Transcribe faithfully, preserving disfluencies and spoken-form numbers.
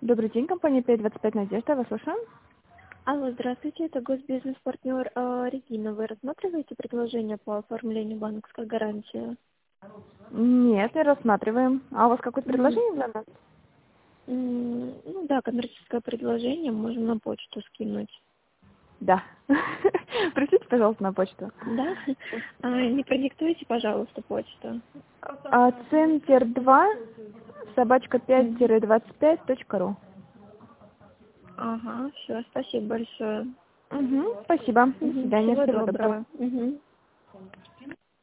Добрый день, компания пять двадцать пять Надежда, вас слушаем. Алло, здравствуйте, это госбизнес-партнер э, Регина. Вы рассматриваете предложение по оформлению банковской гарантии? Нет, не рассматриваем. А у вас какое-то Мгм. предложение для нас? М, Ну да, коммерческое предложение можно на почту скинуть. Да. Пришлите, пожалуйста, на почту. Да? А, не продиктуйте, пожалуйста, почту. А, Центр два, собачка пять Мгм. двадцать пять точка ру. Ага, все, спасибо большое. Угу, спасибо. До Мгм. свидания, Всего всего доброго. доброго. Мгм.